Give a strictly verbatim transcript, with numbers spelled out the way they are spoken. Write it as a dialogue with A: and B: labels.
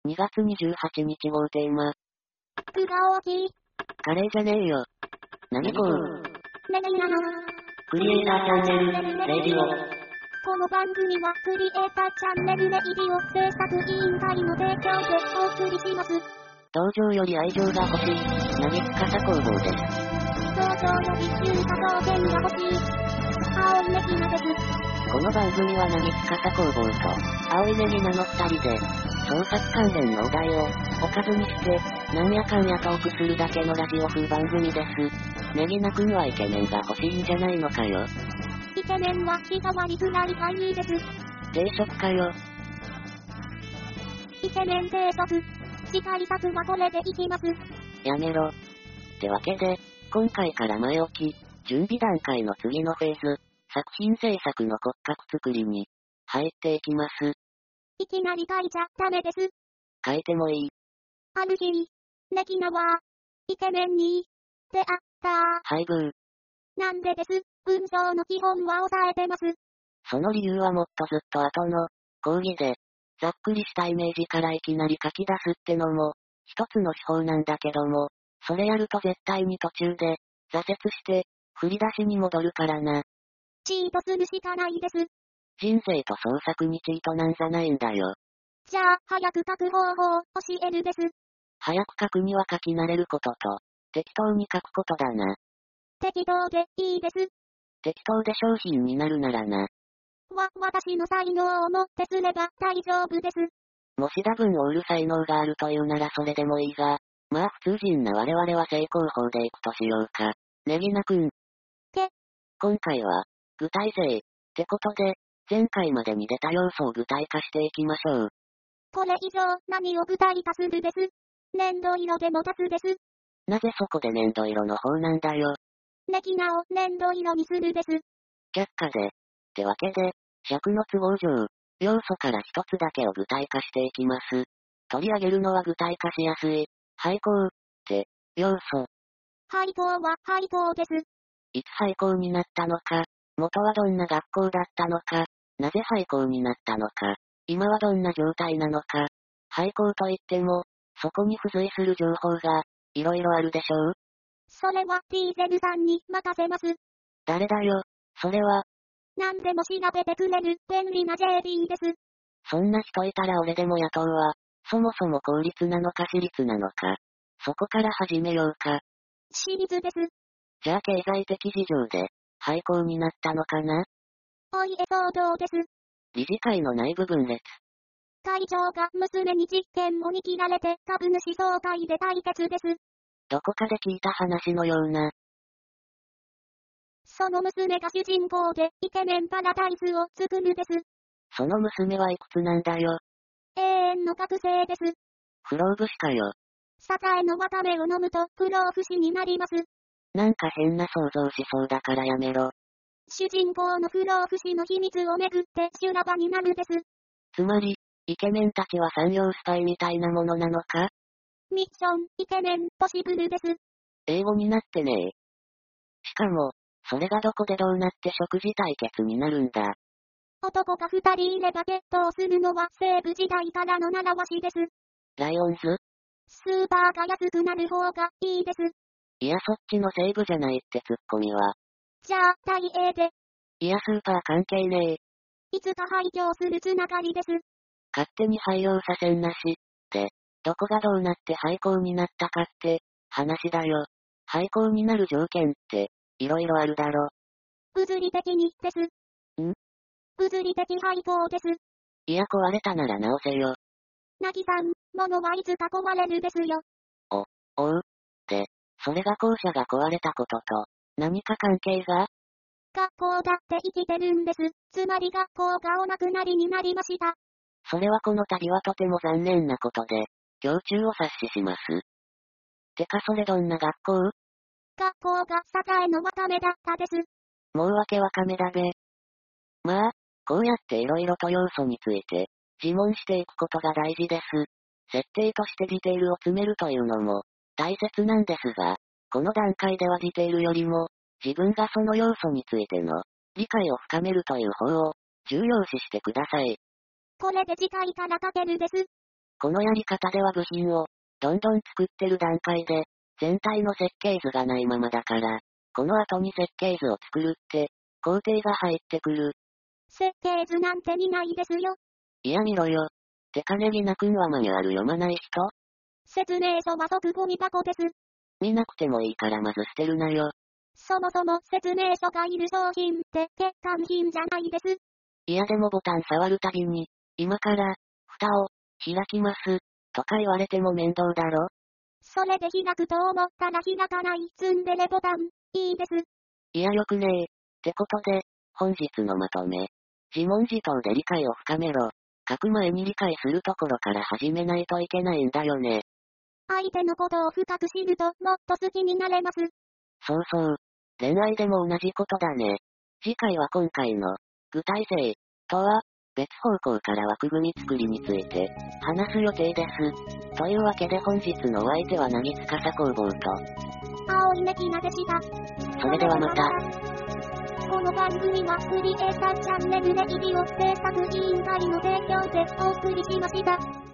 A: にがつにじゅうはちにち号テーマ。
B: 具が大きい。
A: カレーじゃねえよ。何こう。
B: ネギなの。
A: クリエイターチャンネル、レイディオ。
B: この番組はクリエイターチャンネルレイディオ制作委員会の提供でお送りします。
A: 登場より愛情が欲しい、何かさ工房です。
B: 登場より中華表現が欲しい。青いネギナです。
A: この番組は何かさ工房と、青いネギナの二人で、創作関連のお題を、おかずにして、なんやかんやトークするだけのラジオ風番組です。ネギナくんはイケメンが欲しいんじゃないのかよ。
B: イケメンは日替わりくらいがいいです。
A: 定食かよ。
B: イケメン定食。次回作はこれでいきます。
A: やめろ。ってわけで、今回から前置き、準備段階の次のフェーズ、作品制作の骨格作りに、入っていきます。
B: いきなり書いちゃダメです。
A: 書いてもいい。
B: ある日、ネギナは、イケメンに、出会った。
A: 配偶。
B: なんでです。文章の基本は抑えてます。
A: その理由はもっとずっと後の、講義で、ざっくりしたイメージからいきなり書き出すってのも、一つの手法なんだけども、それやると絶対に途中で、挫折して、振り出しに戻るからな。
B: チートするしかないです。
A: 人生と創作にチートなんざないんだよ。
B: じゃあ、早く書く方法を教えるです。
A: 早く書くには書き慣れることと、適当に書くことだな。
B: 適当でいいです。
A: 適当で商品になるならな。
B: わ、私の才能をもってすれば大丈夫です。
A: もし多分オール才能があるというならそれでもいいが、まあ普通人な我々は成功法でいくとしようか。ネギナくん。
B: け。
A: 今回は、具体性、ってことで、前回までに出た要素を具体化していきましょう。
B: これ以上何を具体化するです。粘土色でも足すです。
A: なぜそこで粘土色の方なんだよ。
B: ネギナを粘土色にするです。
A: 却下で。ってわけで、尺の都合上、要素から一つだけを具体化していきます。取り上げるのは具体化しやすい、廃校、って、要素。
B: 廃校は廃校です。
A: いつ廃校になったのか、元はどんな学校だったのか、なぜ廃校になったのか、今はどんな状態なのか。廃校といっても、そこに付随する情報が、いろいろあるでしょう。
B: それはディーゼルさんに任せます。
A: 誰だよ、それは。
B: 何でも調べてくれる便利な ジェーディー です。
A: そんな人いたら俺でも雇うわ。そもそも公立なのか私立なのか。そこから始めようか。
B: 私立です。
A: じゃあ経済的事情で、廃校になったのかな。
B: おいえ騒動です。
A: 理事会の内部分裂。
B: 会長が娘に実権を握られて株主総会で対決です。
A: どこかで聞いた話のような。
B: その娘が主人公でイケメンパラダイスを作るです。
A: その娘はいくつなんだよ。
B: 永遠の覚醒です。
A: 不老不死かよ。
B: サザエの綿目を飲むと不老不死になります。
A: なんか変な想像しそうだからやめろ。
B: 主人公の不老不死の秘密をめぐって修羅場になるです。
A: つまり、イケメンたちは産業スパイみたいなものなのか。
B: ミッション、イケメン、ポシブルです。
A: 英語になってねえ。しかも、それがどこでどうなって食事対決になるんだ。
B: 男が二人いれば決闘するのは西部時代からの習わしです。
A: ライオンズ？
B: スーパーが安くなる方がいいです。
A: いやそっちの西部じゃないってツッコミは。
B: じゃあ、大英で。
A: いやスーパー関係ねえ。
B: いつか廃業するつながりです。
A: 勝手に廃業させんなし。で、どこがどうなって廃校になったかって、話だよ。廃校になる条件って、いろいろあるだろ。
B: 物理的にです。
A: ん？
B: 物理的廃校です。
A: いや壊れたなら直せよ。
B: なぎさん、物はいつか壊れるですよ。
A: お、おう。で、それが校舎が壊れたことと、何か関係が？
B: 学校だって生きてるんです。つまり学校がお亡くなりになりました。
A: それはこの度はとても残念なことで、胸中を察しします。てかそれどんな学校？
B: 学校がサザエの綿目だったです。
A: もうわけわかめだべ。まあ、こうやって色々と要素について、自問していくことが大事です。設定としてディテールを詰めるというのも、大切なんですが、この段階ではディテールよりも、自分がその要素についての、理解を深めるという方を、重要視してください。
B: これで次回から書けるです。
A: このやり方では部品を、どんどん作ってる段階で、全体の設計図がないままだから、この後に設計図を作るって、工程が入ってくる。
B: 設計図なんて見ないですよ。
A: いや見ろよ。てかねりなくんはマニュアル読まない人？
B: 説明書は即ゴミ箱です。
A: 見なくてもいいからまず捨てるなよ。
B: そもそも説明書がいる商品って欠陥品じゃないです。
A: いやでもボタン触るたびに、今から、蓋を、開きます、とか言われても面倒だろ？
B: それで開くと思ったら開かないツンデレボタン、いいです。
A: いやよくねえ。ってことで、本日のまとめ。自問自答で理解を深めろ。書く前に理解するところから始めないといけないんだよね。
B: 相手のことを深く知るともっと好きになれます。
A: そうそう。恋愛でも同じことだね。次回は今回の、具体性、とは、別方向から枠組み作りについて、話す予定です。というわけで本日のお相手はなぎつかさ工房と、
B: 青いネギなでした。
A: それではまた。
B: この番組はクリエイターチャンネルレイディオ制作委員会の提供でお送りしました。